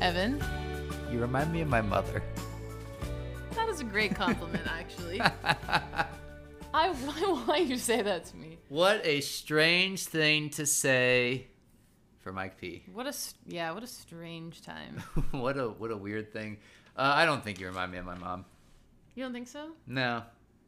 Evan. You remind me of my mother. That is a great compliment, actually. Why you say that to me? What a strange thing to say for Mike P. What a strange time. what a weird thing. I don't think you remind me of my mom. You don't think so? No.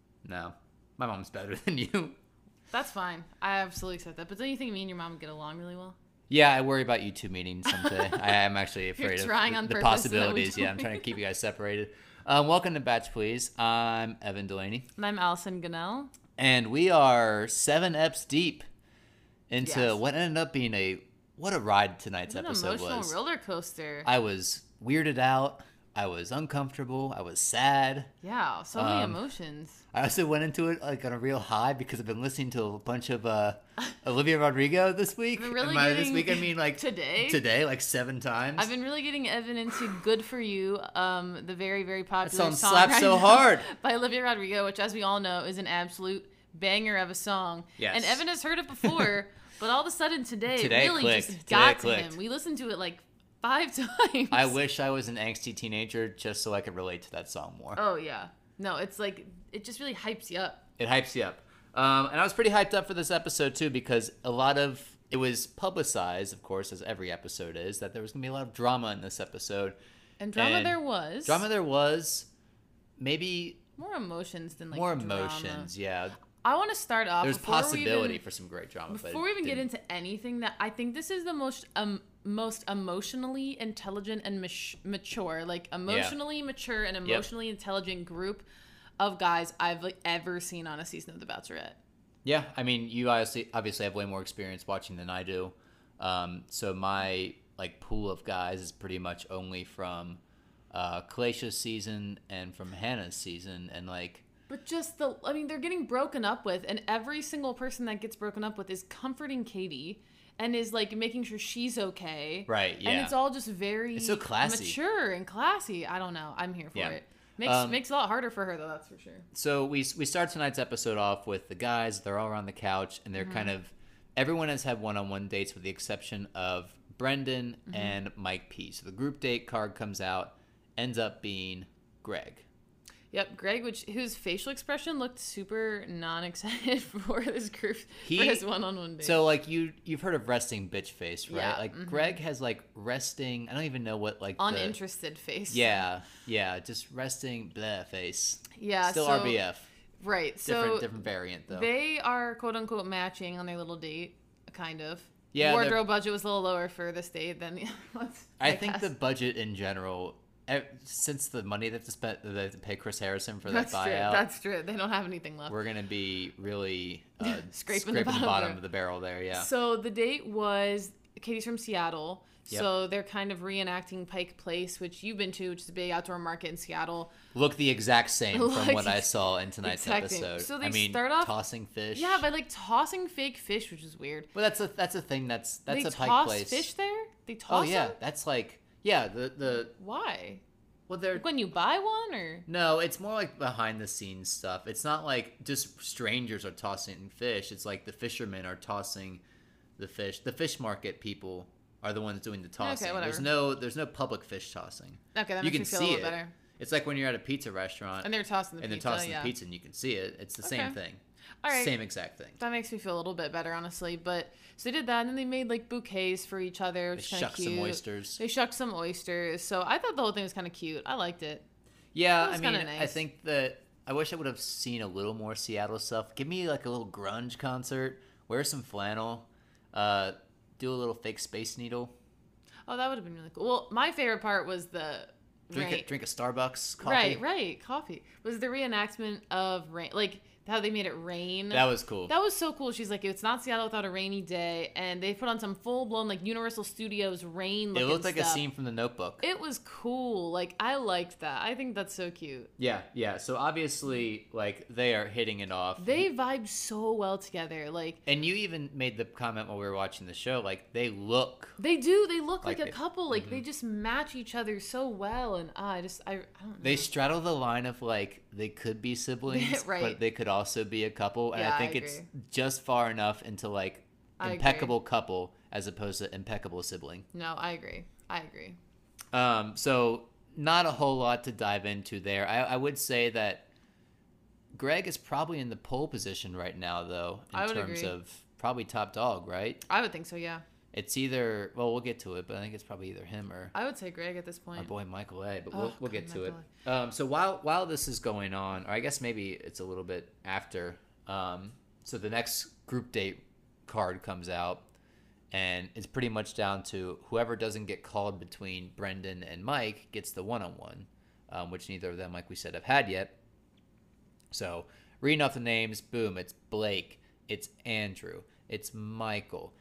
My mom's better than you. That's fine. I absolutely accept that. But don't you think me and your mom would get along really well? Yeah, I worry about you two meeting someday. I am actually afraid of the possibilities. Yeah, I'm trying to keep you guys separated. Welcome to Batch Please. I'm Evan Delaney. And I'm Allison Gunnell. And we are 7 eps deep into what ended up being what a ride tonight's episode was. An emotional roller coaster. I was weirded out. I was uncomfortable. I was sad. Yeah, so many emotions. I also went into it like on a real high because I've been listening to a bunch of Olivia Rodrigo this week. This week, I mean like today, like 7 times. I've been really getting Evan into "Good for You," the very, very popular that song slaps so hard by Olivia Rodrigo, which, as we all know, is an absolute banger of a song. Yes. And Evan has heard it before, but all of a sudden today it really clicked. just got to him. We listened to it like 5 times. I wish I was an angsty teenager just so I could relate to that song more. Oh, yeah. No, it's like, it just really hypes you up. It hypes you up. And I was pretty hyped up for this episode, too, because it was publicized, of course, as every episode is, that there was going to be a lot of drama in this episode. And there was. Drama there was. Maybe. More emotions than, like, more drama. Emotions, yeah. I want to start off. There's possibility for some great drama. Before we even get into anything, that I think this is the most emotionally intelligent and mature, like emotionally mature and emotionally intelligent group of guys I've ever seen on a season of The Bachelorette. Yeah, I mean, you obviously have way more experience watching than I do, so my pool of guys is pretty much only from Kalesha's season and from Hannah's season, and But just they're getting broken up with, and every single person that gets broken up with is comforting Katie and is making sure she's okay. Right, yeah. And it's all just it's so classy. Mature and classy. I don't know. I'm here for it. Makes a lot harder for her, though, that's for sure. So we start tonight's episode off with the guys. They're all around the couch, and they're everyone has had one-on-one dates with the exception of Brendan and Mike P. So the group date card comes out, ends up being Greg. Yep, Greg, whose facial expression looked super non-excited for this group, for his one-on-one date. So, you've heard of resting bitch face, right? Yeah. Greg has, resting, I don't even know what, uninterested face. Yeah, just resting bleh face. Yeah, Still RBF. Right, different variant, though. They are, quote-unquote, matching on their little date, kind of. Yeah. Wardrobe budget was a little lower for this date than... I think the budget in general... Since the money they have to spend, they have to pay Chris Harrison for that buyout. That's true. They don't have anything left. We're gonna be really scraping the bottom of the barrel there. Yeah. So the date was Katie's from Seattle, so they're kind of reenacting Pike Place, which you've been to, which is a big outdoor market in Seattle. Look the exact same from what I saw in tonight's episode. So they start off tossing fish. Yeah, by tossing fake fish, which is weird. Well, that's a thing. That's a Pike Place. They toss fish there. They toss. Oh yeah, them? that's the why? Well, they're when you buy one, or no, it's more behind the scenes stuff. It's not just strangers are tossing fish. It's the fishermen are tossing the fish. The fish market people are the ones doing the tossing. Okay, whatever. There's no public fish tossing. Okay, that makes me feel a little better. It's like when you're at a pizza restaurant and they're tossing the pizza and you can see it. It's the same thing. All right. Same exact thing. That makes me feel a little bit better, honestly. But so they did that, and then they made bouquets for each other, which is kind of cute. They shucked some oysters. So I thought the whole thing was kind of cute. I liked it. Yeah, I mean, nice. I think that I wish I would have seen a little more Seattle stuff. Give me a little grunge concert. Wear some flannel. Do a little fake Space Needle. Oh, that would have been really cool. Well, my favorite part was the drink a Starbucks coffee. Right, coffee. Was the reenactment of rain, how they made it rain. That was cool. That was so cool. She's like, it's not Seattle without a rainy day. And they put on some full-blown, Universal Studios rain looking It looked like stuff. a scene from The Notebook. It was cool. I liked that. I think that's so cute. Yeah. So obviously, they are hitting it off. They vibe so well together. And you even made the comment while we were watching the show, they look. They do. They look like a couple. They just match each other so well. And I don't know. They straddle the line of, they could be siblings, right. But they could also be a couple, and yeah, I think it's just far enough into impeccable couple as opposed to impeccable sibling. No, I agree. So not a whole lot to dive into there. I would say that Greg is probably in the pole position right now, though, in terms of probably top dog, right? I would think so, yeah. It's either, well, we'll get to it, but I think it's probably either him or I would say Greg at this point. Our boy Michael A. But we'll get to it. So while this is going on, or I guess maybe it's a little bit after. So the next group date card comes out, and it's pretty much down to whoever doesn't get called between Brendan and Mike gets the one-on-one, which neither of them, like we said, have had yet. So reading off the names, boom, it's Blake, it's Andrew, it's Michael,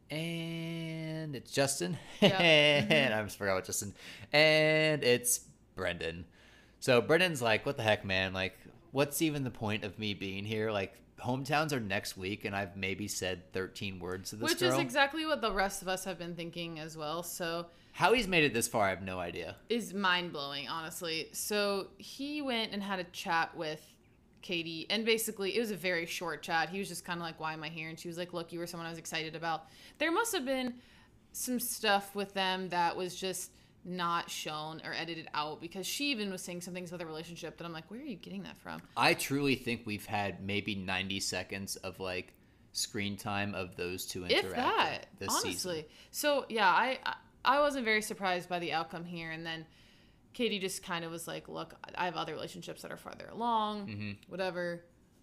and it's Justin. Yeah. And I just forgot about Justin. And it's Brendan. So Brendan's like, what the heck, man? Like, what's even the point of me being here? Like, hometowns are next week, and I've maybe said 13 words to this girl. Which is exactly what the rest of us have been thinking as well. So how he's made it this far, I have no idea. Is mind-blowing, honestly. So he went and had a chat with Katie, and basically it was a very short chat. He was just kind of like, why am I here? And she was like, look, you were someone I was excited about. There must have been some stuff with them that was just not shown or edited out, because she even was saying some things about the relationship that I'm like, where are you getting that from? I truly think we've had maybe 90 seconds of like screen time of those two interacting, if that, this honestly season. So yeah, I wasn't very surprised by the outcome here. And then Katie just kind of was like, look, I have other relationships that are farther along, whatever.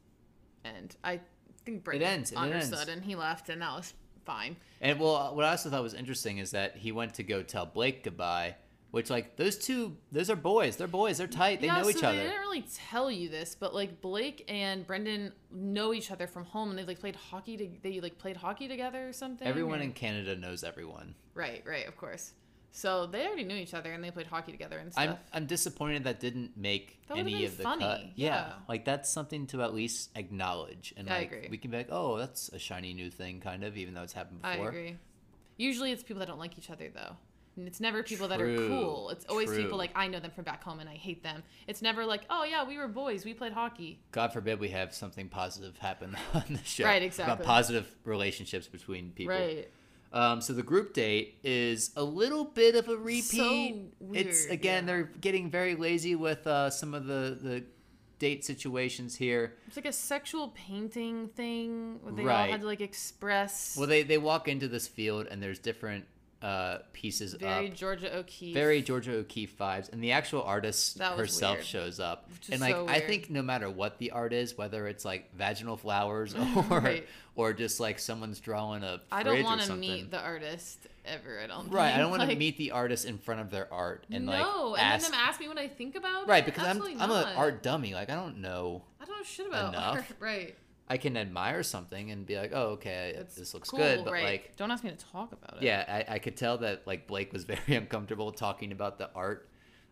And I think Brendan understood, and he left, and that was fine. And well, what I also thought was interesting is that he went to go tell Blake goodbye, which, like, those are boys. They're boys. They're tight. They know each other. They didn't really tell you this, but like Blake and Brendan know each other from home, and they played hockey together or something. Everyone in Canada knows everyone. Right, of course. So they already knew each other, and they played hockey together and stuff. I'm disappointed that didn't make any of the funny. cut. Yeah, like that's something to at least acknowledge. And like, I agree. We can be like, oh, that's a shiny new thing, kind of, even though it's happened before. I agree. Usually it's people that don't like each other, though. And it's never people that are cool. It's always people like, I know them from back home and I hate them. It's never like, oh yeah, we were boys, we played hockey. God forbid we have something positive happen on the show. Right, exactly. About positive relationships between people. Right. So the group date is a little bit of a repeat. So weird, it's again, they're getting very lazy with some of the date situations here. It's like a sexual painting thing where they all had to like express. Well, they walk into this field and there's different pieces very up. Georgia O'Keeffe. Very Georgia O'Keeffe vibes. And the actual artist herself weird. shows up. And like, so I think no matter what the art is, whether it's like vaginal flowers or or just like someone's drawing a fridge I don't want to meet the artist ever. I don't think. I don't want to meet the artist in front of their art and and then them ask me what I think about it. Right, because I'm an art dummy. Like, I don't know. I don't know shit about enough. art. Right. I can admire something and be like, oh, okay, this looks cool, good, but right. like, don't ask me to talk about it. Yeah, I could tell that like Blake was very uncomfortable talking about the art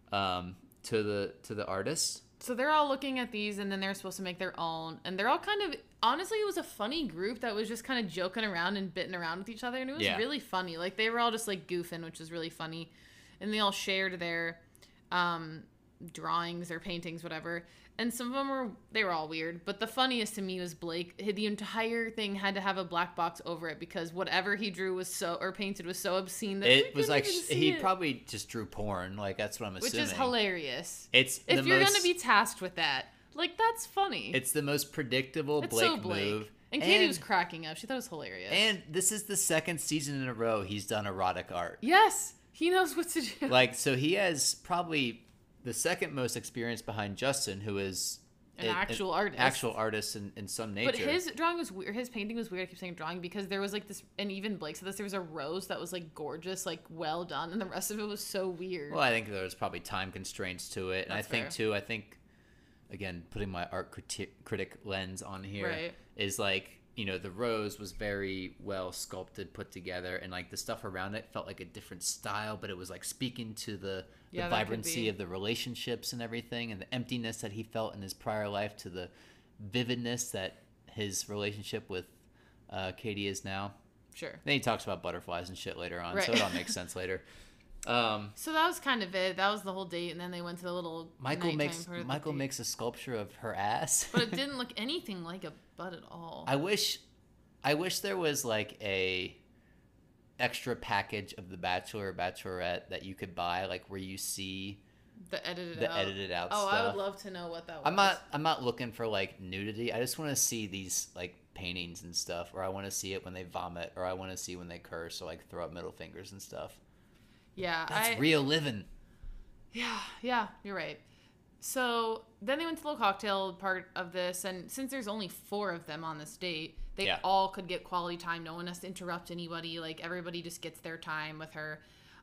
to the artists. So they're all looking at these, and then they're supposed to make their own, and they're all kind of, honestly, it was a funny group that was just kind of joking around and bitting around with each other, and it was really funny. Like, they were all just like goofing, which was really funny, and they all shared their drawings or paintings, whatever. And some of them were all weird, but the funniest to me was Blake. The entire thing had to have a black box over it because whatever he drew or painted was so obscene that it was like he probably just drew porn. Like, that's what I'm assuming. Which is hilarious. If you're gonna be tasked with that, like, that's funny. It's the most predictable Blake move. And Katie was cracking up. She thought it was hilarious. And this is the second season in a row he's done erotic art. Yes, he knows what to do. Like, so he has probably the second most experience behind Justin, who is an actual artist. Actual artist in some nature. But his drawing was weird. His painting was weird. I keep saying drawing because there was like this, and even Blake said this, there was a rose that was like gorgeous, like well done, and the rest of it was so weird. Well, I think there was probably time constraints to it. And That's fair. I think, again, putting my art critic lens on here is like, you know, the rose was very well sculpted, put together, and like the stuff around it felt like a different style, but it was like speaking to the vibrancy of the relationships and everything, and the emptiness that he felt in his prior life to the vividness that his relationship with Katie is now. Sure. Then he talks about butterflies and shit later on, so it all makes sense later. So that was kind of it. That was the whole date, and then they went to the little Michael makes a sculpture of her ass, but it didn't look anything like a butt at all. I wish there was like extra package of The Bachelor or Bachelorette that you could buy, like where you see the edited out stuff. I would love to know what that was. I'm not looking for like nudity. I just want to see these like paintings and stuff, or I want to see it when they vomit, or I want to see when they curse or like throw up middle fingers and stuff. Yeah, that's real living. Yeah, you're right. So then they went to the little cocktail part of this, and since there's only 4 of them on this date, they all could get quality time. No one has to interrupt anybody. Like, everybody just gets their time with her.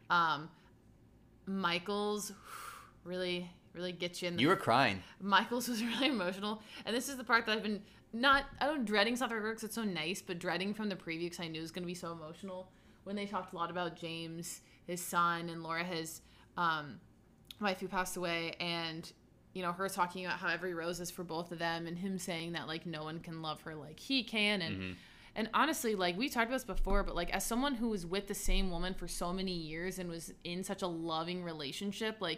Michael's really, really gets you in the... You were crying. Michael's was really emotional. And this is the part that I've been dreading's not the right word because it's so nice, but dreading from the preview because I knew it was going to be so emotional. When they talked a lot about James, his son, and Laura, his wife who passed away, and... you know, her talking about how every rose is for both of them, and him saying that, like, no one can love her like he can. And and honestly, like, we talked about this before, but, like, as someone who was with the same woman for so many years and was in such a loving relationship, like,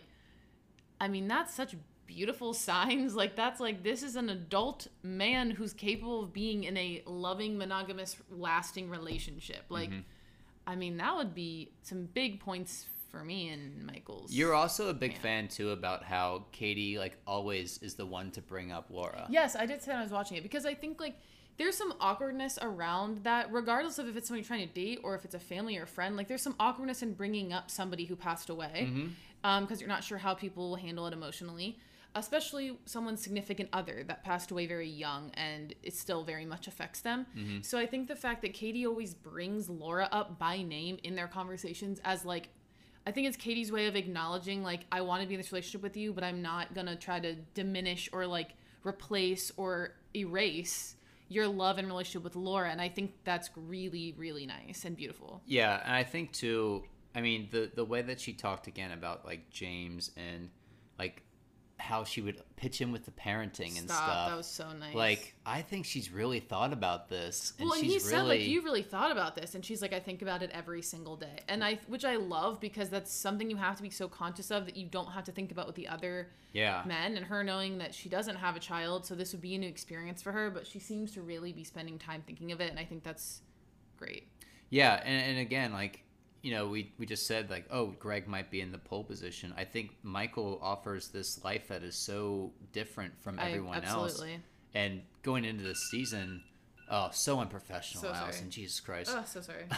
I mean, that's such beautiful signs. Like, that's, like, this is an adult man who's capable of being in a loving, monogamous, lasting relationship. Like, I mean, that would be some big points for me and Michael's. You're also a big fan too about how Katie like always is the one to bring up Laura. Yes, I did say when I was watching it because I think like there's some awkwardness around that, regardless of if it's somebody trying to date or if it's a family or a friend. Like there's some awkwardness in bringing up somebody who passed away because you're not sure how people will handle it emotionally, especially someone's significant other that passed away very young and it still very much affects them. So I think the fact that Katie always brings Laura up by name in their conversations as like, I think it's Katie's way of acknowledging, like, I want to be in this relationship with you, but I'm not going to try to diminish or, like, replace or erase your love and relationship with Laura. And I think that's really, really nice and beautiful. Yeah, and I think, too, I mean, the way that she talked again about, like, James and, like, how she would pitch in with the parenting and stuff. That was so nice. Like, I think she's really thought about this. And well, and he said, like, you really thought about this. And she's like, I think about it every single day. And which I love because that's something you have to be so conscious of that you don't have to think about with the other men. And her knowing that she doesn't have a child, so this would be a new experience for her. But she seems to really be spending time thinking of it. And I think that's great. Yeah, and again, like, you know, we just said, like, oh, Greg might be in the pole position. I think Michael offers this life that is so different from everyone else. And going into this season, so unprofessional, so Allison. Jesus Christ. Oh, so sorry.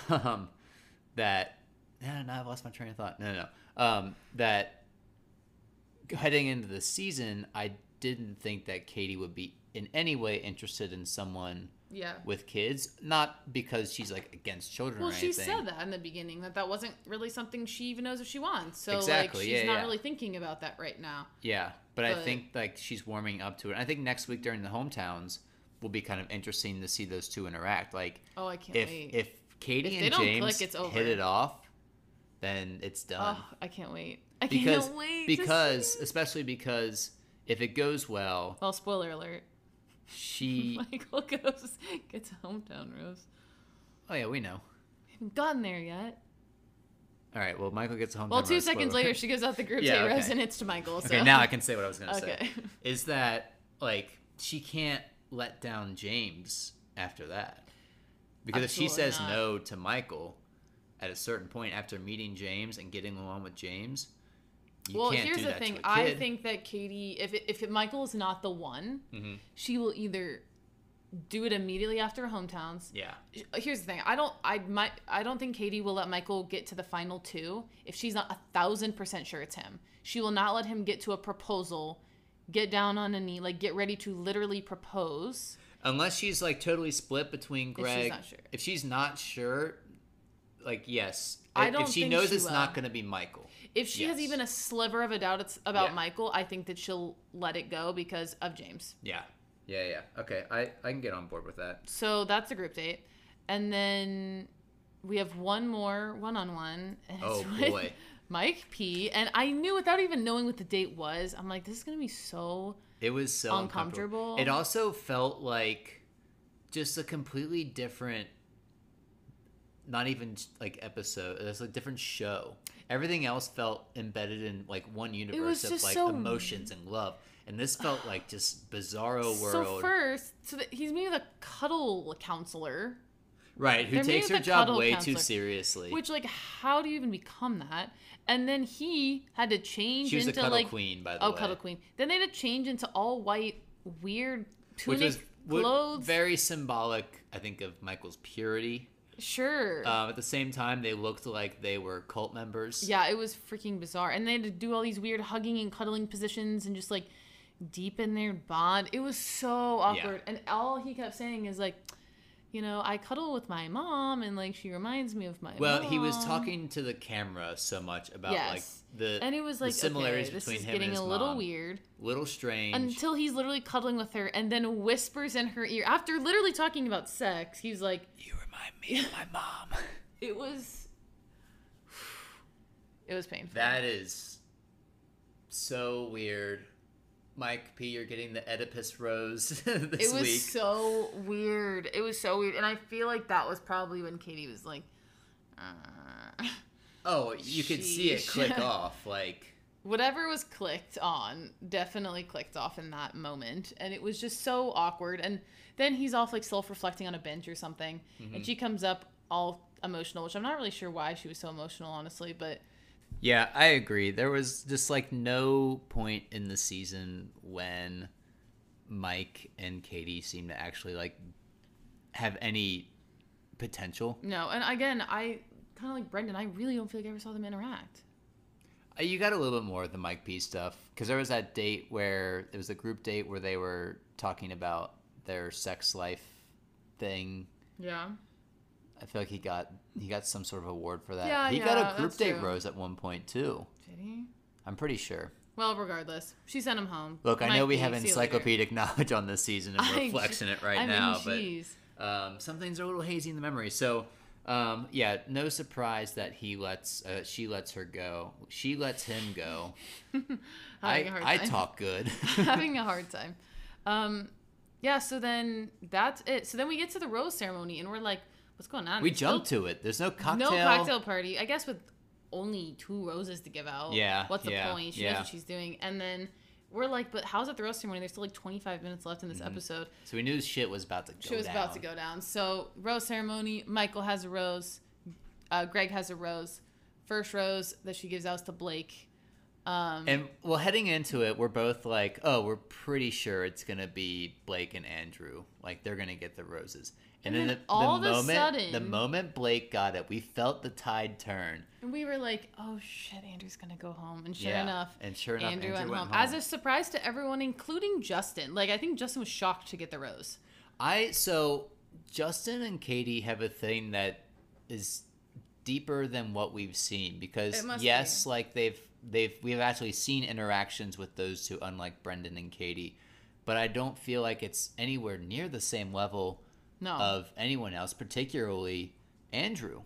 I've lost my train of thought. No. That heading into the season, I didn't think that Katie would be in any way interested in someone with kids, not because she's like against children or anything. Well, she said that in the beginning, that wasn't really something she even knows if she wants. So exactly. Like she's not really thinking about that right now. Yeah, but I think like she's warming up to it. I think next week during the hometowns will be kind of interesting to see those two interact. Like, I can't wait. If Katie and James hit it off, then it's done. Oh, I can't wait. I can't wait. Especially because if it goes well. Well, spoiler alert. Michael gets a hometown rose. Oh yeah, we know. We haven't gotten there yet. All right, well, Michael gets a hometown rose. Well, 2 seconds later, she gives out the group date rose, and it's to Michael. So. Okay, now I can say what I was going to say. Is that, like, she can't let down James after that. Because if she says no to Michael at a certain point after meeting James and getting along with James... here's the thing. I think that Katie, if Michael is not the one, she will either do it immediately after hometowns. Yeah. Here's the thing. I don't think Katie will let Michael get to the final 2 if she's not 1,000% sure it's him. She will not let him get to a proposal, get down on a knee, like get ready to literally propose. Unless she's like totally split between Greg. If she's not sure, like yes. If she knows it's not going to be Michael. If she has even a sliver of a doubt it's about Michael, I think that she'll let it go because of James. Yeah. Okay, I can get on board with that. So that's a group date. And then we have one more one-on-one. And oh, boy. Mike P. And I knew without even knowing what the date was, I'm like, this is going to be so It was so uncomfortable. It also felt like just a completely different, not even like episode, it's a different show. Everything else felt embedded in like one universe of like emotions and love. And this felt like just bizarro world. So first, he's meeting with a cuddle counselor. Right, who takes her job way too seriously. Which, like, how do you even become that? And then he had to change into, like... She was a cuddle queen, by the way. Oh, cuddle queen. Then they had to change into all white, weird tunic clothes. Very symbolic, I think, of Michael's purity. Sure. At the same time, they looked like they were cult members. Yeah, it was freaking bizarre. And they had to do all these weird hugging and cuddling positions and just, like, deepen their bond. It was so awkward. Yeah. And all he kept saying is, like... You know, I cuddle with my mom, and, like, she reminds me of my mom. Well, he was talking to the camera so much about, like, and it was like, similarities okay, this between is him getting and his a little mom. weird. Little strange. Until he's literally cuddling with her, and then whispers in her ear. After literally talking about sex, he's like... You remind me of my mom. It was painful. That is so weird. Mike P, you're getting the Oedipus rose this week. It was so weird. It was so weird. And I feel like that was probably when Katie was like, Oh, you could see it click off. Like, whatever was clicked on definitely clicked off in that moment. And it was just so awkward. And then he's off, like, self-reflecting on a bench or something. Mm-hmm. And she comes up all emotional, which I'm not really sure why she was so emotional, honestly, but... Yeah, I agree. There was just, like, no point in the season when Mike and Katie seemed to actually, like, have any potential. No, and again, I kind of like Brendan. I really don't feel like I ever saw them interact. You got a little bit more of the Mike P stuff, because there was that date where it was a group date where they were talking about their sex life thing. Yeah. I feel like he got some sort of award for that. Yeah, he got a group date rose at one point too. Did he? I'm pretty sure. Well, regardless, she sent him home. Look, I know we have encyclopedic knowledge on this season, and we're flexing it right now, but some things are a little hazy in the memory. So, yeah, no surprise that she lets her go. She lets him go. I talk good. Having a hard time. Yeah. So then that's it. So then we get to the rose ceremony, and we're like, what's going on? We jump to it. There's no cocktail. No cocktail party. I guess with only 2 roses to give out. Yeah. What's the point? She knows what she's doing. And then we're like, but how's it the rose ceremony? There's still like 25 minutes left in this episode. So we knew shit was about to go down. Shit was about to go down. So rose ceremony. Michael has a rose. Greg has a rose. First rose that she gives out to Blake. And well, heading into it, we're both like, oh, we're pretty sure it's going to be Blake and Andrew. Like, they're going to get the roses. And then the moment Blake got it, we felt the tide turn. And we were like, oh, shit, Andrew's going to go home. And sure enough, Andrew went home. As a surprise to everyone, including Justin. Like, I think Justin was shocked to get the rose. So Justin and Katie have a thing that is deeper than what we've seen. Because, yes, like, we've actually seen interactions with those two, unlike Brendan and Katie. But I don't feel like it's anywhere near the same level of anyone else, particularly Andrew.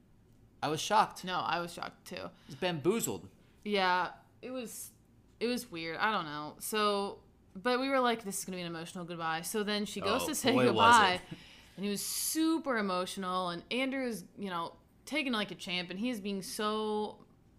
I was shocked. No, I was shocked too. He's bamboozled. Yeah, it was weird. I don't know. So, but we were like, this is gonna be an emotional goodbye. So then she goes to say goodbye, and he was super emotional. And Andrew is, taking like a champ, and he is being so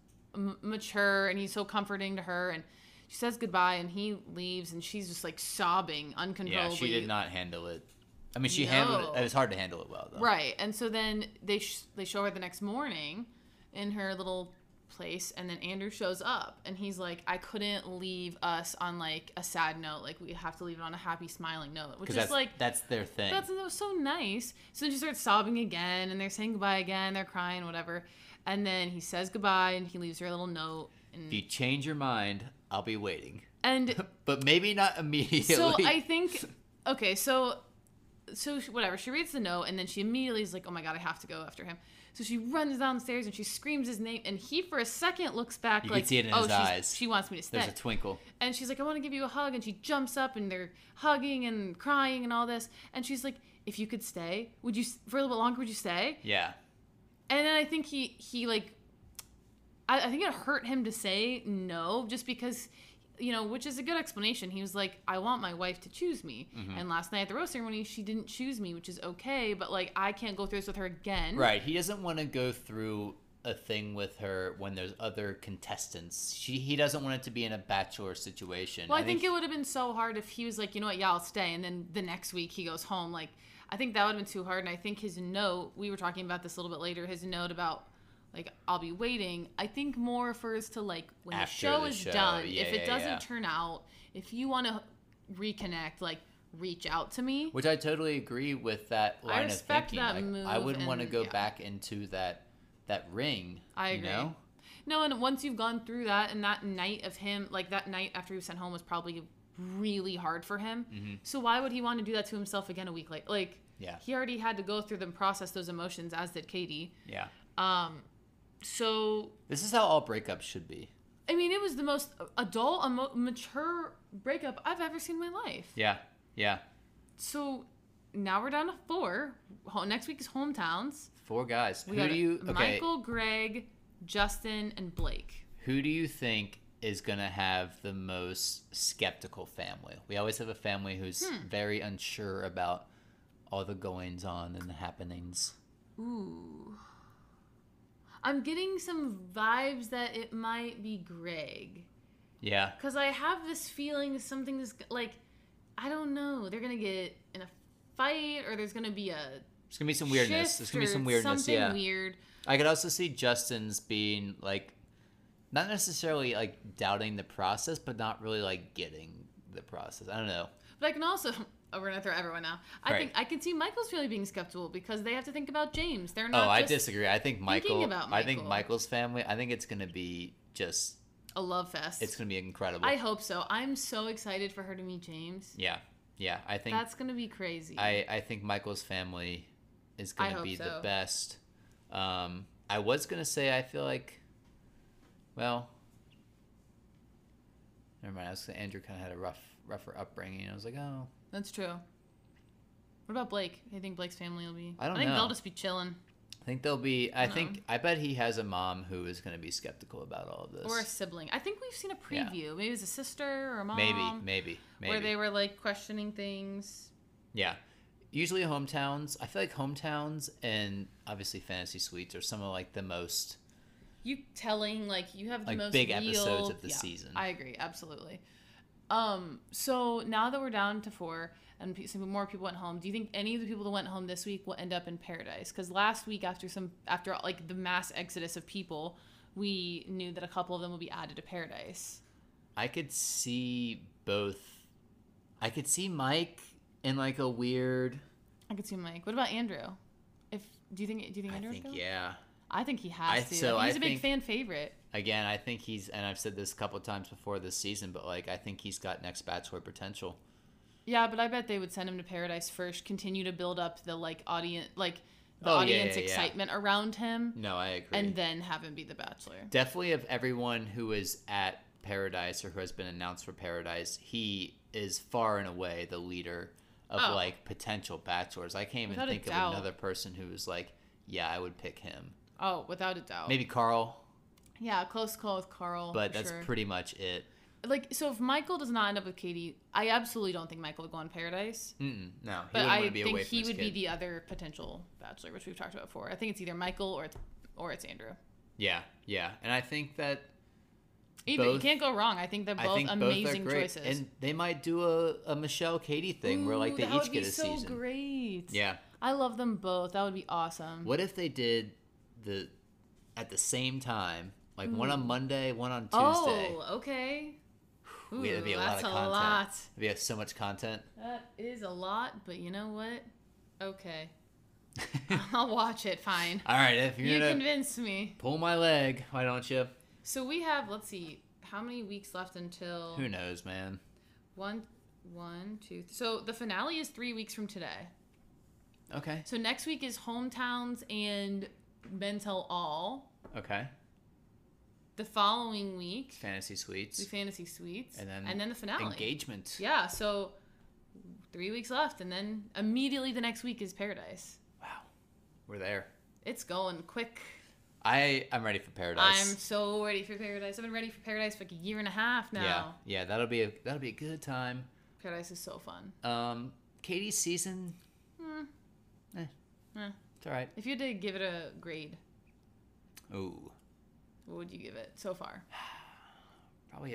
mature, and he's so comforting to her. And she says goodbye, and he leaves, and she's just like sobbing uncontrollably. Yeah, she did not handle it. I mean, she handled it. It was hard to handle it well, though. Right. And so then they show her the next morning in her little place, and then Andrew shows up, and he's like, I couldn't leave us on, like, a sad note. Like, we have to leave it on a happy, smiling note. Which is, like... That's their thing. That was so nice. So then she starts sobbing again, and they're saying goodbye again. They're crying, whatever. And then he says goodbye, and he leaves her a little note. And... If you change your mind, I'll be waiting. And... But maybe not immediately. So I think... Okay, so whatever, she reads the note, and then she immediately is like, oh my god, I have to go after him. So she runs downstairs and she screams his name, and he for a second looks back, you can see it in his eyes. She wants me to stay. There's a twinkle. And she's like, I want to give you a hug, and she jumps up, and they're hugging and crying and all this, and she's like, if you could stay, would you, for a little bit longer, would you stay? Yeah. And then I think he like, I think it hurt him to say no, just because, which is a good explanation. He was like, I want my wife to choose me. Mm-hmm. And last night at the rose ceremony, she didn't choose me, which is okay. But, like, I can't go through this with her again. Right. He doesn't want to go through a thing with her when there's other contestants. He doesn't want it to be in a bachelor situation. Well, I think it would have been so hard if he was like, you know what, yeah, I'll stay. And then the next week he goes home. Like, I think that would have been too hard. And I think his note, we were talking about this a little bit later, his note about, like, I'll be waiting, I think more refers to, like, when the show is done. Yeah, if it doesn't turn out, if you want to reconnect, like, reach out to me. Which I totally agree with that line of thinking. That move, I wouldn't want to go back into that ring. I agree. You know? No, and once you've gone through that, and that night of him, like, that night after he was sent home was probably really hard for him. Mm-hmm. So why would he want to do that to himself again a week later? Like, yeah. He already had to go through them, process those emotions, as did Katie. Yeah. So this is how all breakups should be. I mean, it was the most adult, mature breakup I've ever seen in my life. Yeah. Yeah. So now we're down to 4. Next week is hometowns. 4 guys. Who do you? Okay. Michael, Greg, Justin, and Blake. Who do you think is gonna have the most skeptical family? We always have a family who's very unsure about all the goings on and the happenings. Ooh. I'm getting some vibes that it might be Greg. Yeah. Because I have this feeling something is, like, I don't know. They're going to get in a fight, or there's going to be a... There's going to be some weirdness. There's going to be some weirdness, something weird. I could also see Justin's being, like, not necessarily, like, doubting the process, but not really, like, getting the process. I don't know. But I can also... Oh, we're gonna throw everyone out. I think see Michael's really being skeptical because they have to think about James. They're not. Oh, I disagree. I think Michael. About I think Michael's family. I think it's gonna be just a love fest. It's gonna be incredible. I hope so. I'm so excited for her to meet James. Yeah, I think that's gonna be crazy. I think Michael's family is gonna be the best. I was gonna say I feel like, well, never mind. I was saying Andrew kind of had a rougher upbringing. I was like, oh. That's true. What about Blake? I think Blake's family will be... I think they'll just be chilling. I think they'll be... I bet he has a mom who is going to be skeptical about all of this. Or a sibling. I think we've seen a preview. Yeah. Maybe it was a sister or a mom. Maybe. Where they were, like, questioning things. Yeah. Usually hometowns... I feel like hometowns and obviously Fantasy Suites are some of, like, the most... You telling, like, you have the most big episodes of the season. I agree. Absolutely. So now that we're down to 4 and some more people went home, do you think any of the people that went home this week will end up in paradise? Because last week, after like the mass exodus of people, we knew that a couple of them will be added to paradise. I could see both. I could see Mike in like a weird. I could see Mike. What about Andrew? Do you think Andrew? I think yeah. I think he has to. So he's a big fan favorite. Again, I think and I've said this a couple of times before this season, but like I think he's got next Bachelor potential. Yeah, but I bet they would send him to Paradise first, continue to build up the audience excitement around him. No, I agree. And then have him be the Bachelor. Definitely of everyone who is at Paradise or who has been announced for Paradise, he is far and away the leader of like potential Bachelors. I can't even think of another person who is like, yeah, I would pick him. Oh, without a doubt. Maybe Carl. Yeah, close call with Carl. But that's pretty much it. Like, so if Michael does not end up with Katie, I absolutely don't think Michael would go on Paradise. No, but I think he would be the other potential Bachelor, which we've talked about before. I think it's either Michael or it's Andrew. Yeah, and I think that you can't go wrong. I think they're both amazing choices. And they might do a Michelle Katie thing where like they each get a season. That would be so great. Yeah, I love them both. That would be awesome. What if they did at the same time? Like one on Monday, one on Tuesday. Oh, okay. Ooh, that'd be a lot of content. We have so much content. That is a lot, but you know what? Okay. I'll watch it, fine. All right, if you're gonna convinced me. Pull my leg, why don't you? So we have, let's see, how many weeks left until... Who knows, man? 1, 2... So the finale is 3 weeks from today. Okay. So next week is Hometowns and Men Tell All. Okay. The following week, Fantasy Suites, and then the finale, Engagement. Yeah, so 3 weeks left, and then immediately the next week is Paradise. Wow, we're there. It's going quick. I'm ready for Paradise. I'm so ready for Paradise. I've been ready for Paradise for like a year and a half now. Yeah, that'll be a good time. Paradise is so fun. Katie's season. It's all right. If you had to give it a grade, ooh. What would you give it so far? Probably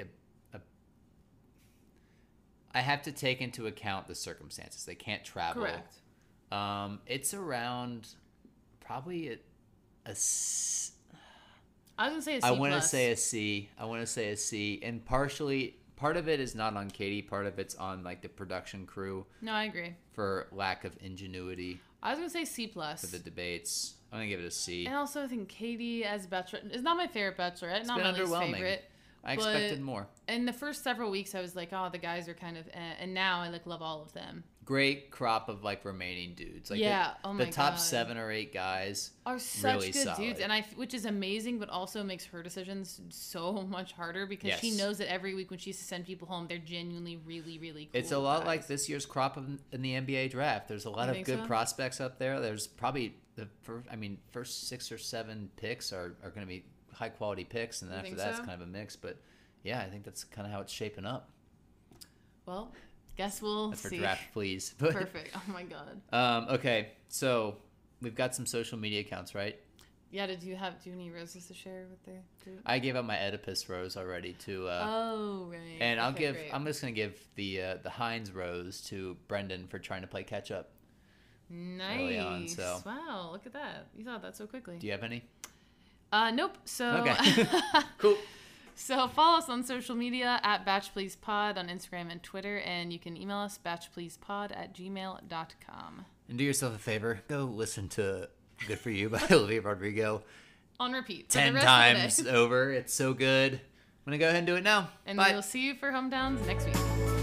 I have to take into account the circumstances. They can't travel. Correct. It's around probably a C. I was gonna say a C+. I want to say a C. And part of it is not on Katie. Part of it's on like the production crew. No, I agree. For lack of ingenuity. I was gonna say C+. For the debates, I'm gonna give it a C. And also, I think Katie as Bachelorette is not my favorite Bachelorette. It's not been my least underwhelming. favorite. I expected more. In the first several weeks, I was like, oh, the guys are kind of, and now I like love all of them. Great crop of like remaining dudes. Like yeah, the top 7 or 8 guys are such really good solid. dudes, and which is amazing, but also makes her decisions so much harder because she knows that every week when she sends people home, they're genuinely really, really cool. It's a lot like this year's crop in the NBA draft. There's a lot of good prospects up there. There's probably first 6 or 7 picks are going to be high quality picks, and then after that, it's kind of a mix. But yeah, I think that's kind of how it's shaping up. Well, guess we'll that's see. For draft, please. Perfect. Oh my god. Okay, so we've got some social media accounts, right? Yeah. Do you have any roses to share with the group? I gave out my Oedipus rose already to. Oh right. And I'm just gonna give the Heinz rose to Brendan for trying to play catch up. Nice. Early on, so. Wow, look at that. You thought that so quickly. Do you have any? Nope. So. Okay. Cool. So follow us on social media at BatchPleasePod on Instagram and Twitter, and you can email us batchpleasepod@gmail.com. And do yourself a favor, go listen to "Good for You" by Olivia Rodrigo on repeat 10 times over. It's so good. I'm gonna go ahead and do it now. And Bye. we'll see you for Hometowns next week.